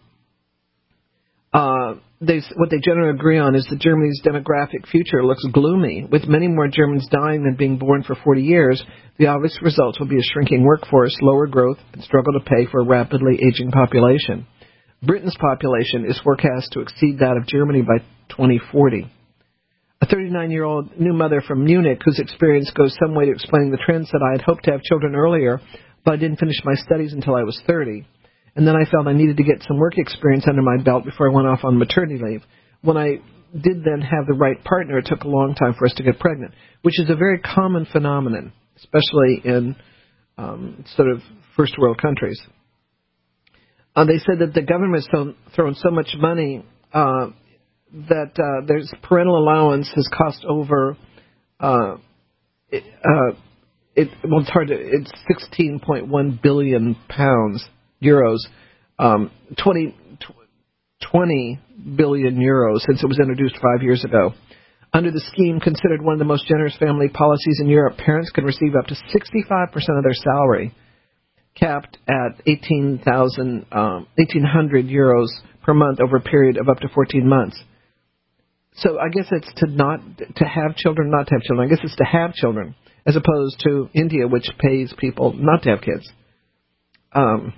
Uh, they, what they generally agree on is that Germany's demographic future looks gloomy. With many more Germans dying than being born for forty years, the obvious results will be a shrinking workforce, lower growth, and struggle to pay for a rapidly aging population. Britain's population is forecast to exceed that of Germany by twenty forty. A thirty-nine-year-old new mother from Munich, whose experience goes some way to explaining the trend, said, I had hoped to have children earlier, but I didn't finish my studies until I was thirty. And then I felt I needed to get some work experience under my belt before I went off on maternity leave. When I did then have the right partner, it took a long time for us to get pregnant, which is a very common phenomenon, especially in um, sort of first world countries. Uh, they said that the government has thrown so much money uh, that uh, there's parental allowance has cost over uh, it, uh, it well it's hard to it's sixteen point one billion pounds euros um, twenty, twenty billion euros since it was introduced five years ago. Under the scheme, considered one of the most generous family policies in Europe, parents can receive up to sixty-five percent of their salary. capped at eighteen thousand, um, eighteen hundred euros per month over a period of up to fourteen months. So I guess it's to not to have children, not to have children. I guess it's to have children, as opposed to India, which pays people not to have kids. Um,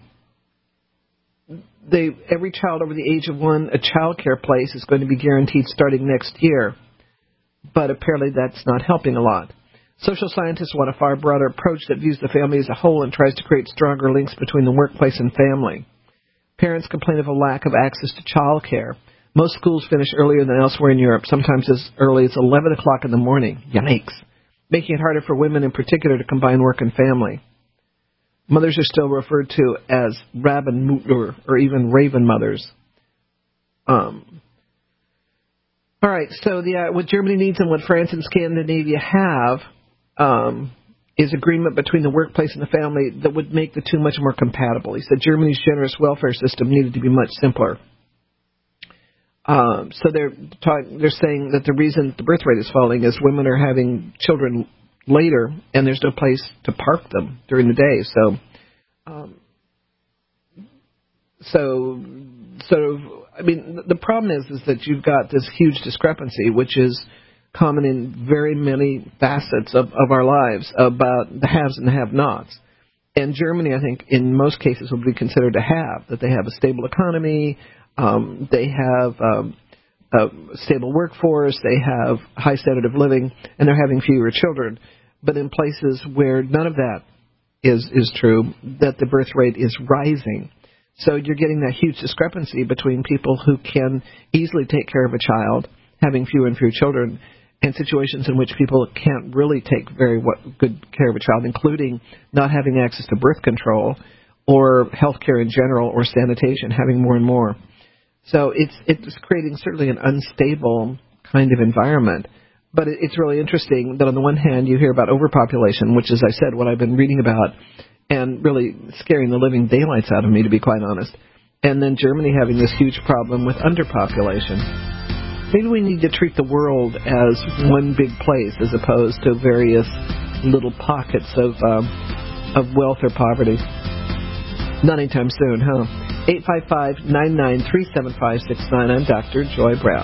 they every child over the age of one, a child care place is going to be guaranteed starting next year, but apparently that's not helping a lot. Social scientists want a far broader approach that views the family as a whole and tries to create stronger links between the workplace and family. Parents complain of a lack of access to child care. Most schools finish earlier than elsewhere in Europe, sometimes as early as eleven o'clock in the morning. Yikes. Making it harder for women in particular to combine work and family. Mothers are still referred to as Rabenmutter or even Raven mothers. Um, all right, so the, uh, what Germany needs and what France and Scandinavia have um, is agreement between the workplace and the family that would make the two much more compatible. He said Germany's generous welfare system needed to be much simpler. Um, so they're talk, they're saying that the reason the birth rate is falling is women are having children later, and there's no place to park them during the day. So, um, so sort of, I mean, the problem is is that you've got this huge discrepancy, which is common in very many facets of, of our lives about the haves and the have-nots. And Germany, I think, in most cases would be considered a have, that they have a stable economy. Um, they have um, a stable workforce, they have high standard of living, and they're having fewer children. But in places where none of that is, is true, that the birth rate is rising. So you're getting that huge discrepancy between people who can easily take care of a child, having fewer and fewer children, and situations in which people can't really take very good care of a child, including not having access to birth control or health care in general or sanitation, having more and more. So it's it's creating certainly an unstable kind of environment. But it's really interesting that on the one hand you hear about overpopulation, which is, I said, what I've been reading about, and really scaring the living daylights out of me, to be quite honest. And then Germany having this huge problem with underpopulation. Maybe we need to treat the world as one big place as opposed to various little pockets of um, of wealth or poverty. Not anytime soon, huh? eight five five, nine nine three, seven five six nine. I'm Doctor Joy Brown.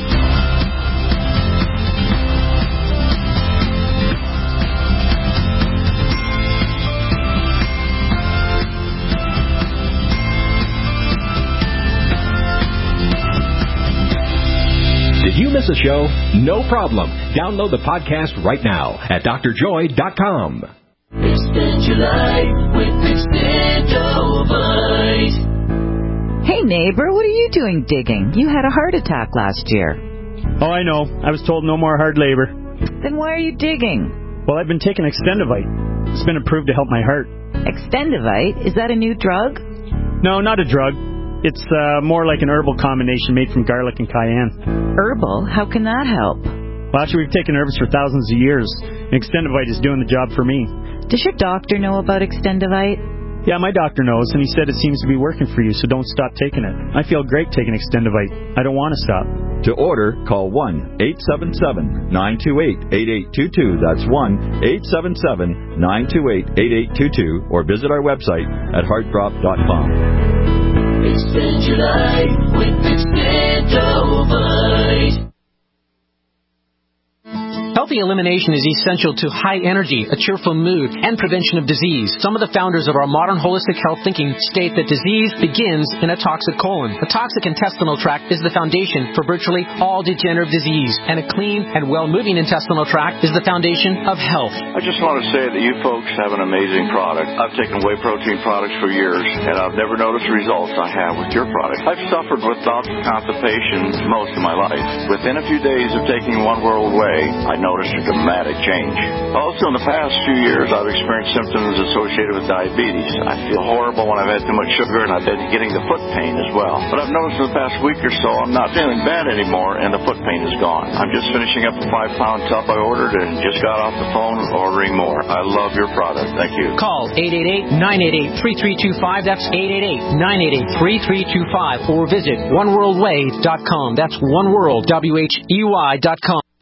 Did you miss a show? No problem. Download the podcast right now at D R joy dot com. Extend your life with Extendovite. Hey, neighbor, what are you doing digging? You had a heart attack last year. Oh, I know. I was told no more hard labor. Then why are you digging? Well, I've been taking Extendovite. It's been approved to help my heart. Extendovite? Is that a new drug? No, not a drug. It's uh, more like an herbal combination made from garlic and cayenne. Herbal? How can that help? Well, actually, we've taken herbs for thousands of years, and Extendovite is doing the job for me. Does your doctor know about Extendovite? Yeah, my doctor knows, and he said it seems to be working for you, so don't stop taking it. I feel great taking Extendovite. I don't want to stop. To order, call one eight seven seven, nine two eight, eight eight two two. That's one eight seven seven, nine two eight, eight eight two two, or visit our website at heart drop dot com. Extend your life with Extendovite. Healthy elimination is essential to high energy, a cheerful mood, and prevention of disease. Some of the founders of our modern holistic health thinking state that disease begins in a toxic colon. The toxic intestinal tract is the foundation for virtually all degenerative disease, and a clean and well-moving intestinal tract is the foundation of health. I just want to say that you folks have an amazing product. I've taken whey protein products for years, and I've never noticed the results I have with your product. I've suffered with bouts of constipation most of my life. Within a few days of taking One World Whey, I noticed a dramatic change. Also, in the past few years, I've experienced symptoms associated with diabetes. I feel horrible when I've had too much sugar, and I've been getting the foot pain as well. But I've noticed in the past week or so, I'm not feeling bad anymore, and the foot pain is gone. I'm just finishing up a five-pound tub I ordered and just got off the phone ordering more. I love your product. Thank you. Call eight eight eight, nine eight eight, three three two five. That's eight eight eight, nine eight eight, three three two five. Or visit one world way dot com. That's one world, W H E Y dot com.